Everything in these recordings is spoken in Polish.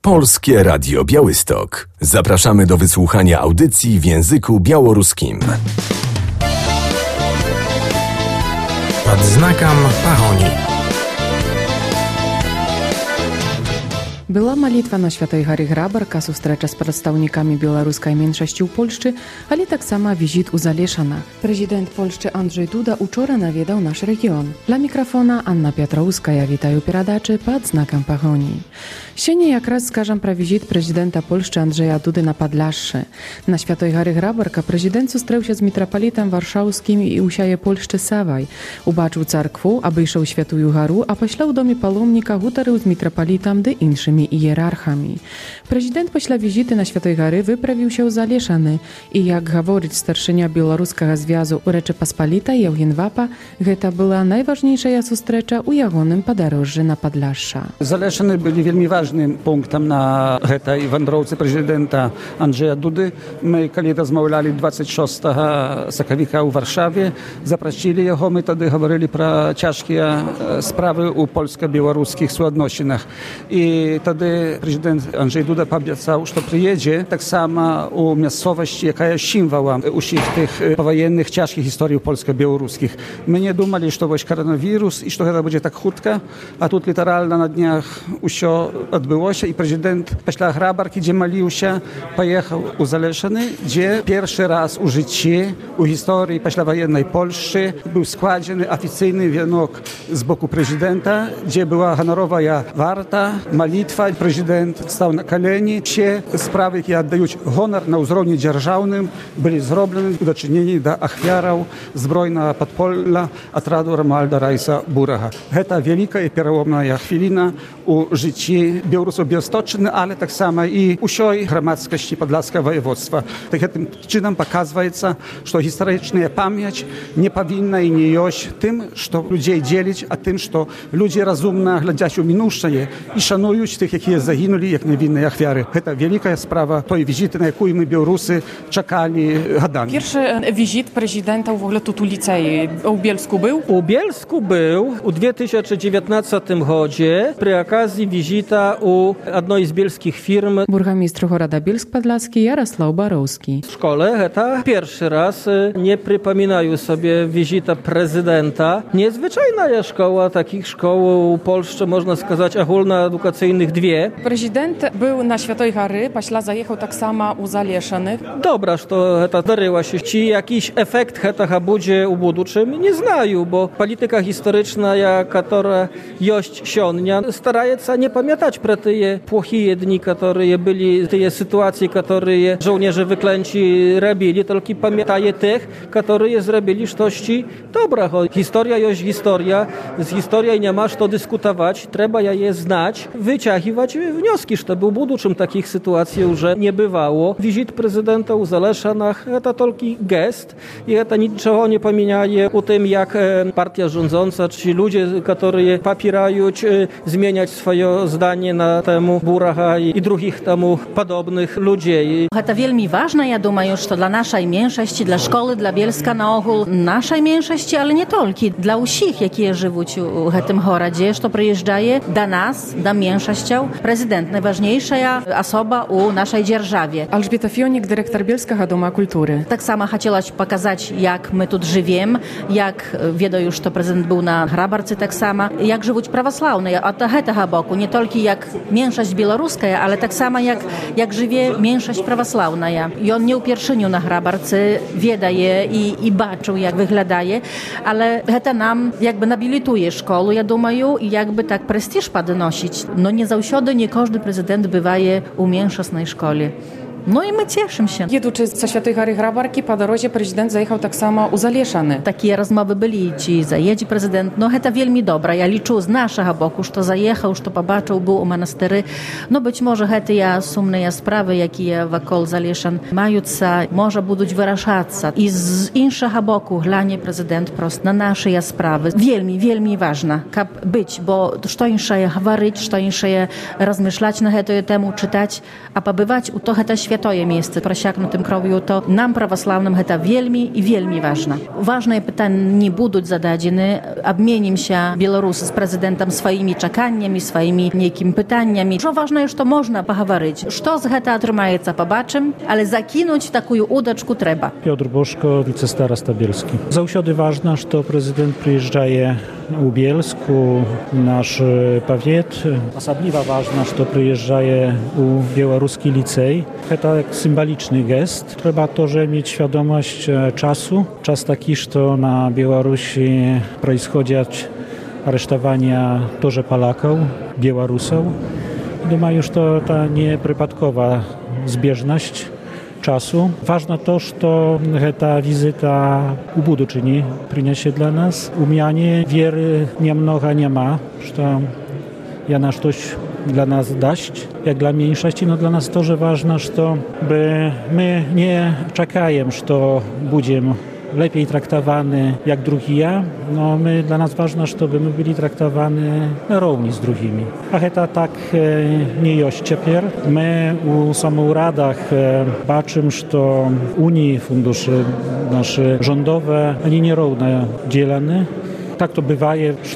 Polskie Radio Białystok. Zapraszamy do wysłuchania audycji w języku białoruskim. Pod знаком погони. Была малітва на Святой Гары Грабарка, сустрэча з прадстаўнікамі беларускай меншасці ў Польшчы, але таксама візіт у Залешана. Прэзідэнт Польшчы Анджэй Дуда учора наведаў наш рэгіён. Ля мікрафона Анна Пятроўская, вітаю перадачы пад знакам пагоні. Сёння якраз скажам пра візіт прэзідэнта Польшчы Анджэя Дуды на Падляшшы. На Святой Гары Грабарка прэзідэнт сустрэўся з мітрапалітам варшаўскім і ўсяе Польшчы Савай. Убачыў царкву, абышоў Святую Гару, а пасля ў доме паломніка гутарыў з мітрапалітам ды іншымі іерархамі. Прэзідэнт пасля візіты на Святой Гары выправіўся ў Залешаны і, як гаворыць старшыня беларускага звязу ў Рэчапаспалітай Еўген Вапа, гэта была найважнейшая сустрэча ў ягоным падарожжы на Падляшша. Залешаны былі вельмі важным пунктам на гэтай вандроўцы прэзідэнта Анджэя Дуды. Мы, калі размаўлялі 26 сакавіка ў Варшаве, запрасілі яго, мы тады гаварылі пра цяжкія справы ў польска-беларускіх суадносінах. І тады прэзідэнт Анджэй Дуда паабяцаў, што прыедзе таксама ў мясцовасць, якая сімвалам усіх тых паваенных цяжкіх гісторый польска-беларускіх. Мы не думалі, што вось каранавірус і што гэта будзе так хутка, а тут літаральна на днях усё адбылося, і прэзідэнт пасля Грабаркі, дзе маліўся, паехаў у Залешаны, дзе першы раз у жыцці, у гісторыі пасляваеннай Польшчы быў складзены афіцыйны вянок з боку прэзідэнта, дзе была ганаровая варта, малітва, прэзідэнт стаў на калені. Все справы, якія аддаюць гонар на ўзроўні дзяржаўным, былі зроблены ў дачыненні да ахвяраў збройнага падполля атраду Рамуальда Райса Бурага. Гэта вялікая пераломная хвіліна у жыцці беларусаў Біясточчыны, але таксама і ўсёй грамадскасці падляшскага ваяводства. Такім чынам паказваецца, што гістарычная памяць не павінна і не ёсць тым, што людзей дзеліць, а тым, што людзі разумна глядзяць у мінуўшае і шануюць тых, якія загінулі як невінныя ахвяры. Гэта вялікая справа той візіты, на якую мы, беларусы, чакалі гадамі. Першы візіт прэзідэнта ўвогуле тут у ліцеі у Bielsku był? U Bielsku był w 2019 гоdzie przy okazji wizyta u jednej z bielskich firm. Бургамістр горада Bielsk-Podlaski Jarosław Borowski. W szkole to pierwszy raz, nie przypominają sobie wizyta prezydenta. Niezwyczajna jest szkoła, takich szkoł w Polsce można сказать ogólnoedukacyjnych dwie. Prezydent był na Świętej Gary, пасля заехał tak samo u Залешаnych. Dobra, że to zdarzyło się. Czy jakiś efekt tego będzie u будущем, nie znają, bo polityka historyczna, która jest sionnia, staraje się nie pamiętać про te płochie dni, które byli, te sytuacje, które żołnierze wyklęci robili, tylko pamiętaje tych, którzy zrobili coś dobrego. Historia jest historia, z historią nie masz to dyskutować, trzeba je znać, wyciągać wnioski, żeby w будущем takich sytuacji już nie bywało. Wizyt prezydenta u Zaleszanach to tylko gest i to niczego nie pomieniaje u tym, jak partia rządząca, czy ludzie, którzy popierają zmieniać swoje zdanie na temu Buraha i drugich temu podobnych ludzi. To wielmi ważne, ja думаю, że dla naszej mniejszości, dla szkoły, dla Bielska na ogół, naszej mniejszości, ale nie tylko, dla wszystkich, jakie żyją w tym gorodzie, że przyjeżdżaje do nas, do mniejszości, prezydent, najważniejsza osoba u naszej dzierżawie. Elżbieta Fionik, dyrektor Bielskiego Domu Kultury. Tak samo chciała pokazać, jak my tu żyjemy, jak wiedzą już, że prezydent był na Grabarce tak samo, jak żyją prawosławne, a to tego boku, nie tylko jak mniejszość białoruska, ale tak samo jak żyje mniejszość prawosławna. I on nie upierwszynił na Grabarce, wiedzie i baczył, jak wyglądaje, ale to nam jakby nobilituje szkołę, ja думаю, i jakby tak prestiż podnosić. No nie zawsze, nie każdy prezydent bywaje u mniejszościnej szkole. No i my cieszymy się. Jedучи ze Świętej Gary Grabarki, po drodze prezydent zajechał tak samo u Zaleszany. Takie rozmowy byli, czy zajedzie prezydent. No to wielmi dobra. Ja liczę z naszego boku, że zajechał, że pobaczył, był u monastery. No być może te sumne sprawy, jakie wokół Zaleszan mają, może będą wyrażać. I z innego boku glanie prezydent prosto na nasze sprawy. Wielmi ważna. Kap być, bo co insze mówić, co insze rozmyślać na temu, czytać, a pobywać u to świat świętoje miejsce prosiaknutym krowiu, to nam prawosławnym to wielmi i wielmi ważne. Ważne pytania nie będą zadane, obmienimy się Białorusy z prezydentem swoimi czekaniami, swoimi niekimi pytaniami. Co ważne jest, to można poговорить. Co z heta otrzymaється, pobaczymy, ale zakinąć taką udaczku trzeba. Piotr Boszko, wicestarosta bielski. Zawsze ważne, że prezydent przyjeżdża u Bielsku, nasz powiat. Osobliwa ważne, że przyjeżdża u białoruski licej. To jak symboliczny gest. Trzeba też mieć świadomość czasu. Czas taki, że na Białorusi происходят aresztowania też Polaków, Białorusów. Думаю, że to nie przypadkowa zbieżność czasu. Ważne to, że ta wizyta u budouczyni przyniesie dla nas. U mnie wiery nie ma, że Jana coś dla nas dać, jak dla mniejszości, no dla nas to, że ważne, że my nie czekajemy, że będziemy lepiej traktowany jak drugi ja. No dla nas ważne, żeby my byli traktowani równi z drugimi. A to tak nie jest teraz. My u samouradach baczymy, że Unii fundusze nasze rządowe, oni nierówno dzielone. Tak to bywa, że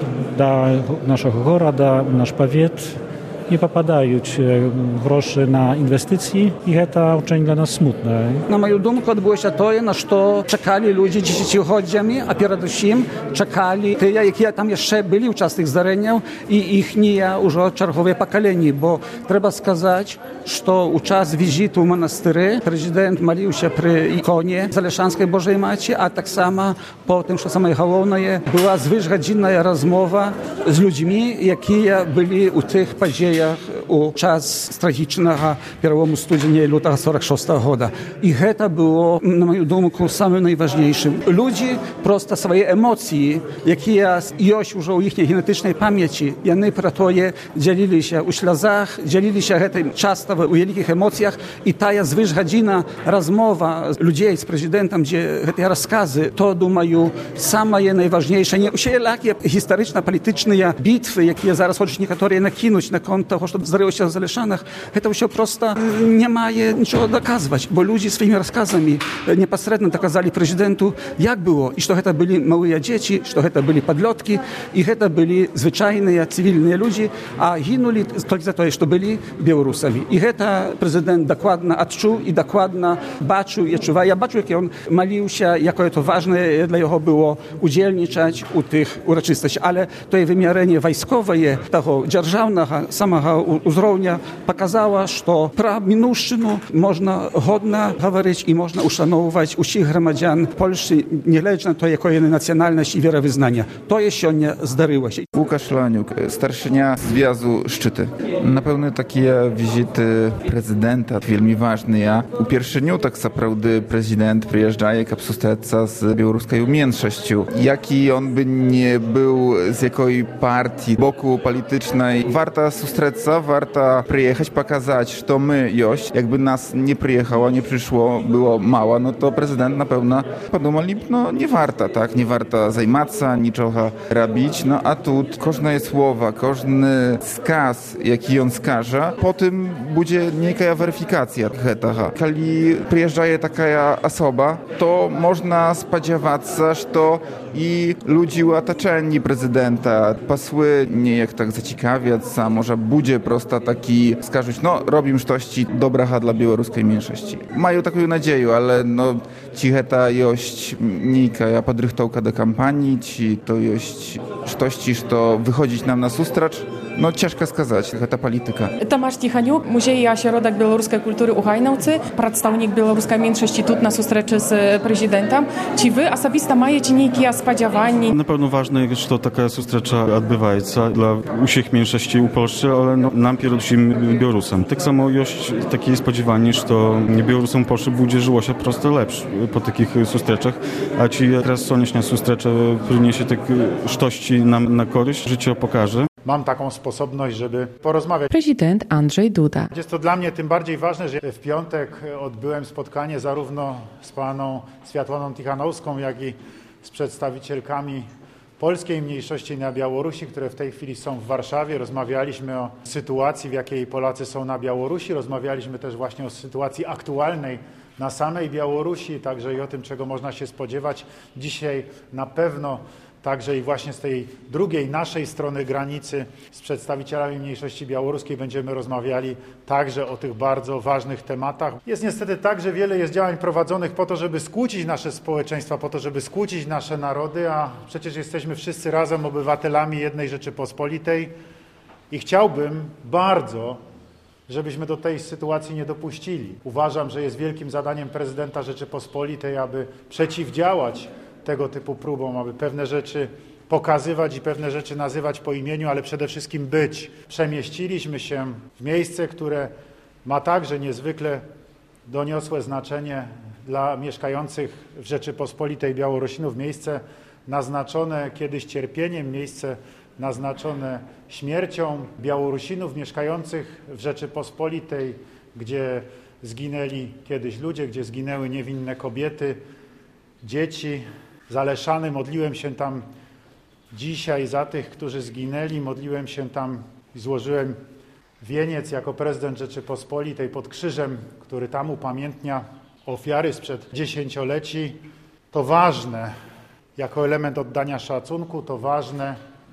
do naszego goroda, nasz powiat nie popadają grosze na inwestycje i to очень dla nas smutne. Na moją думку, odbyło się to, na co czekali ludzie dziesięcioleciami, a przede wszystkim czekali te, jakie tam jeszcze byli uczestnicy tych zdarzeń i ich już czerwowe pokolenie, bo trzeba сказать, że u czas wizyty w monastyry prezydent modlił się przy ikonie Zaleszanskiej Bożej Matki, a tak samo po tym, co самое główne, była zwyczajna rozmowa z ludźmi, jakie byli u tych podziejach u czas tragicznego przełomu stycznia i lutego 46 roku. I to było, na moją думку, самым najważniejszym. Ludzie prosto swoje emocje, jakie jest już u ich genetycznej pamięci, oni pro to dzielili się u ślazach, dzielili się tym często u wielkich emocjach i ta zwyczajna rozmowa z ludźmi, z prezydentem, gdzie te rozkazy, to, думаю, самое najważniejsze. Nie wszelakie historyczne, polityczne bitwy, jakie zaraz chcą niektórzy nakinąć na konto того, что здарило się w Zaleszanach, to все просто nie ma niczego dokazywać, bo ludzie swoimi rozkazami bezpośrednio dokazali prezydentu, jak było i że to byli małe dzieci, że to byli podlotki i to byli zwyczajne, cywilne ludzie, a ginuli tylko za to, że byli Białorusami. I to prezydent dokładnie odczuł i dokładnie baczył i odczuwał. Ja baczył, jak on malił się, jakie to ważne dla niego było udzielniczać u tych uroczystości, ale to jest wymiarenie wojskowe tego dzierżawnego, samego uzrownia pokazała, że про Мінущину można godnie mówić i można uszanować wszystkich громадян Polski, niezależnie to jaką jest nacjonalność i wierowyznania. To jest się nie zdarzyło się. Łukasz Laniuk, starszynia Związku Szczyty. Na pewno takie wizyty prezydenta wielmi ważne. U pierwszego tak naprawdę prezydent przyjeżdża, jak absustecza z białoruską mniejszością. Jaki on by nie był, z jakiej partii, boku politycznej, warto sustreca, warto przyjechać, pokazać, że my jość, jakby nas nie przyjechało, nie przyszło, było mało, no to prezydent na pewno podumali, no nie warto, tak, nie warto zajmować się, niczego robić, no a tu każde słowa, każdy skaz, jaki on skaże, po tym będzie jakaś weryfikacja tego. Kiedy przyjeżdża taka osoba, to można spodziewać się, że to i ludzi otoczeni prezydenta, posły nie jak tak zaciekawiać, a może będzie prosto taki skażeć, no robimy coś dobrego dla białoruskiej mniejszości. Mają taką nadzieję, ale no ciche ta jest niejaka podrychtowka do kampanii, ci to jest coś, co wychodzić nam na sustracz. No ciężko сказать, ta polityka. Tomasz Tichaniuk, Muzej i Ośrodek Białoruskiej Kultury u Hajnowcy, przedstawnik białoruskiej mniejszości tu na sustreczy z prezydentem. Czy wy osobiście macie jakieś spodziewania? Na pewno ważne jest, że taka sustrecza odbywa się dla wszystkich mniejszości u Polski, ale no, nam przede wszystkim Białorusem. Tak samo jest takie spodziewanie, że Białorusom Polski będzie żyło się prosto lepsze po takich sustreczach, a ci teraz słoneczna sustrecza przyniesie tak sztości nam na korzyść, życie pokaże. Mam taką sposobność, żeby porozmawiać. Prezydent Andrzej Duda. Jest to dla mnie tym bardziej ważne, że w piątek odbyłem spotkanie zarówno z panią Światłaną Tichanowską, jak i z przedstawicielkami polskiej mniejszości na Białorusi, które w tej chwili są w Warszawie. Rozmawialiśmy o sytuacji, w jakiej Polacy są na Białorusi. Rozmawialiśmy też właśnie o sytuacji aktualnej na samej Białorusi, także i o tym, czego można się spodziewać. Dzisiaj na pewno także i właśnie z tej drugiej, naszej strony granicy z przedstawicielami mniejszości białoruskiej będziemy rozmawiali także o tych bardzo ważnych tematach. Jest niestety tak, że wiele jest działań prowadzonych po to, żeby skłócić nasze społeczeństwa, po to, żeby skłócić nasze narody, a przecież jesteśmy wszyscy razem obywatelami jednej Rzeczypospolitej i chciałbym bardzo, żebyśmy do tej sytuacji nie dopuścili. Uważam, że jest wielkim zadaniem prezydenta Rzeczypospolitej, aby przeciwdziałać tego typu próbom, aby pewne rzeczy pokazywać i pewne rzeczy nazywać po imieniu, ale przede wszystkim być. Przemieściliśmy się w miejsce, które ma także niezwykle doniosłe znaczenie dla mieszkających w Rzeczypospolitej Białorusinów, miejsce naznaczone kiedyś cierpieniem, miejsce naznaczone śmiercią Białorusinów mieszkających w Rzeczypospolitej, gdzie zginęli kiedyś ludzie, gdzie zginęły niewinne kobiety, dzieci. Zaleszany, modliłem się tam dzisiaj za tych, którzy zginęli, modliłem się tam i złożyłem wieniec jako prezydent Rzeczypospolitej pod krzyżem, który tam upamiętnia ofiary sprzed dziesięcioleci. To ważne jako element oddania szacunku, to ważne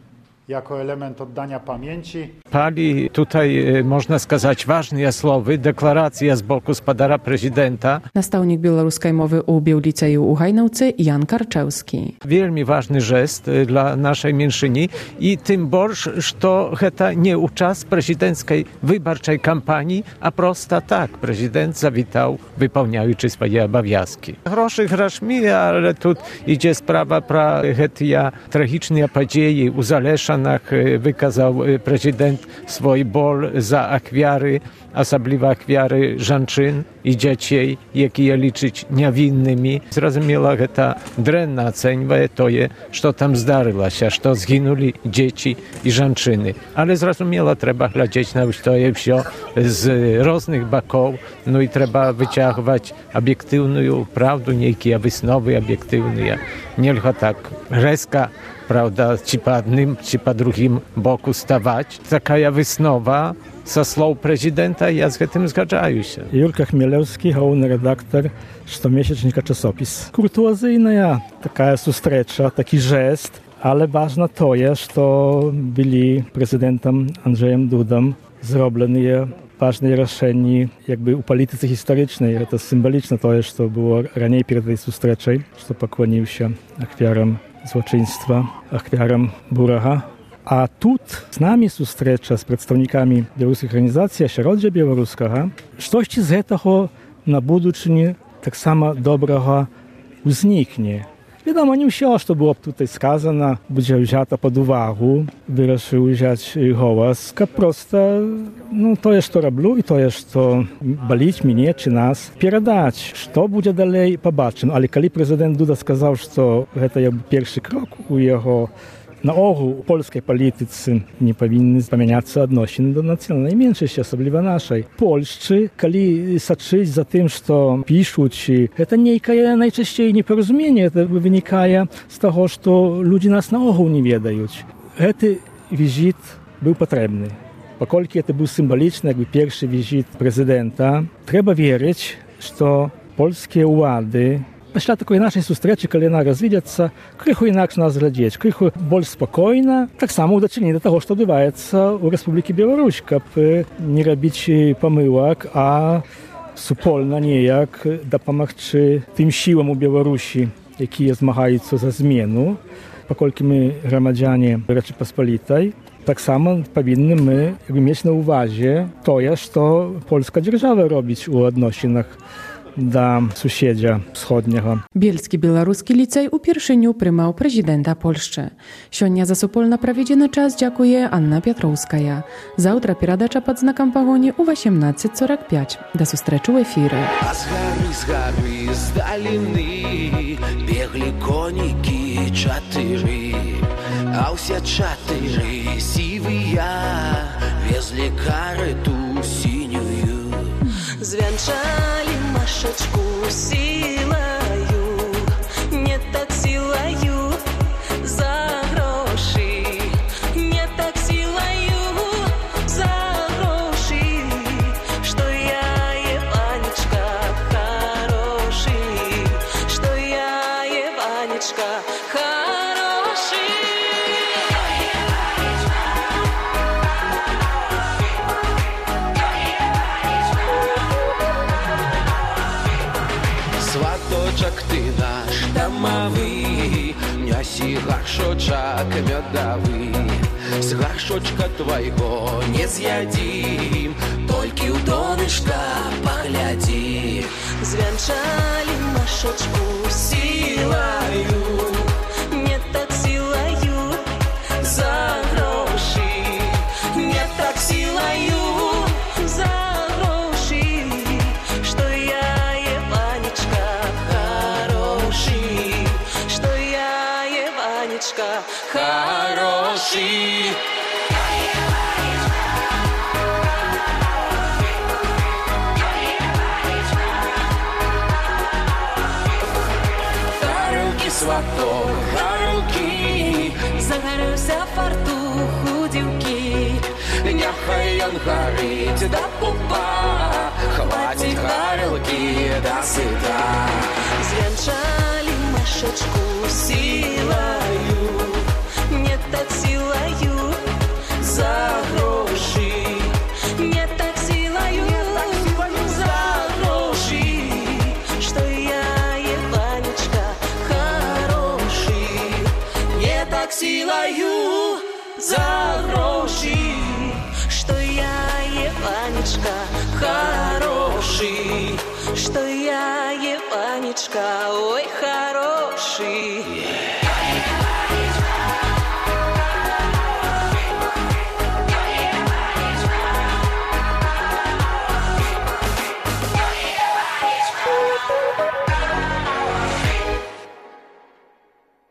jako element oddania pamięci. Pali tutaj, można сказать, ważne słowy, deklaracja z boku spadara prezydenta. Nastawnik białoruskiej mowy u Białliceju u Hajnałce Jan Karczewski. Wielmi ważny gest dla naszej mniejszyny i tym bardziej, że to nie uczas prezydenckiej wyborczej kampanii, a prosto tak, prezydent zawitał, wypełniaючи swoje obowiązki. Groszy groszmi, ale tu idzie sprawa про te tragiczne podieje u Zalesza. Wykazał prezydent swój ból za akwiary, особливо akwiary żonczyn i dzieci, jakie liczyć niewinnymi. Zrozumiała, że ta dränna ocenuje to, co tam zdarzyło się, że zginęli dzieci i żonczyny. Ale zrozumiała, trzeba глядеть na to wszystko z różnych boków, no i trzeba wyciągać obiektywną prawdę, niejakie wysnowy obiektywne. Nie tylko tak резко, prawda, ci po jednym, ci po drugim boku stawać. Taka wysnowa ze słów prezydenta, ja z tym zgadzam się. Jurka Chmielewski, główny redaktor Sztomiesięcznika Czasopis. Kurtuazyjna taka zustrecza, taki gest, ale ważne to jest, że byli prezydentem Andrzejem Dudą zrobione ważne rozwiązanie jakby u polityce historycznej. To symboliczne to jest, to było raniej przed tej zustreczej, że pokłonił się ofiarom złoczyństwa, ofiarom Buracha. A tu z nami zustrecza z przedstawnikami białoruskich organizacji Ośrodka Białoruskiego. Coś z tego na будущее tak samo dobrego zniknie. Wiadomo, nie все, что było tutaj сказано, będzie wzięto pod uwagę, wyruszył wziąć głos, jak prosto, no to jest to robię i to jest to bolić mnie czy nas, передać, co będzie dalej, zobaczymy. Ale kiedy prezydent Duda сказał, że to jakby pierwszy krok u jego na ogół u polskiej polityce nie powinny zmieniać się odnośnie do nacjonalnej mniejszości, особливо naszej. Polscy, kiedy saczyć za tym, co piszą, to niekaj najczęściej nieporozumienie, to wynika z tego, że ludzie nas na ogół nie wiedają. Ten wizyt był potrzebny. Pokolki to był symboliczny, jakby pierwszy wizyt prezydenta. Trzeba wierzyć, że polskie władze після такої нашої зустрічі, коли вона розвідяться, криху інакше нас глядять, криху більш спокійно, так само удачільні до того, що відбувається у Республіці Білорусь, щоб не робити помилок, а супольно ніяк допомогти тим силам у Білорусі, які змагаються за зміну, покольки ми громадяни Rzeczypospolitej, tak samo powinny my mieć na uwadze to, co polska держава robić u odnosinach do sąsiedzia wschodniego. Bielski Białoruski Licej u pierwszyniu prymał prezydenta Polszczy. Sionia za Sopolna prawiedziony czas dziękuję Anna Piotrowskaja. Zawtra передача pod znakiem pogoni u 18:45. Do zustreczy w efirze. A z gary z daliny biegli koniki cztery, a все cztery siwia wezli karetу синюю. Звянчали Машечку силою, не так силою, за гаршочак ты наш домовый, няси гаршочак медовый. С гаршочка твоего не з'ядим, толькі ў донышка паглядзі. Звянчалі Машачку сілаю, не так сілаю за грошы, не так сілаю за грошы, што я Іванечка хороший, што я Іванечка хороший. Сваток, гарулкі, Загарэўся фартух у дзеўкі, няхай ён гарыць да пупа, хваціць гарулкі да сыта. Звянчалі Машачку сілаю, не так сілаю за грошы, не так сілаю за грошы, што я Іванечка хороший, не так сілаю за грошы, што я Іванечка хороший, што я Іванечка, ой, хороший.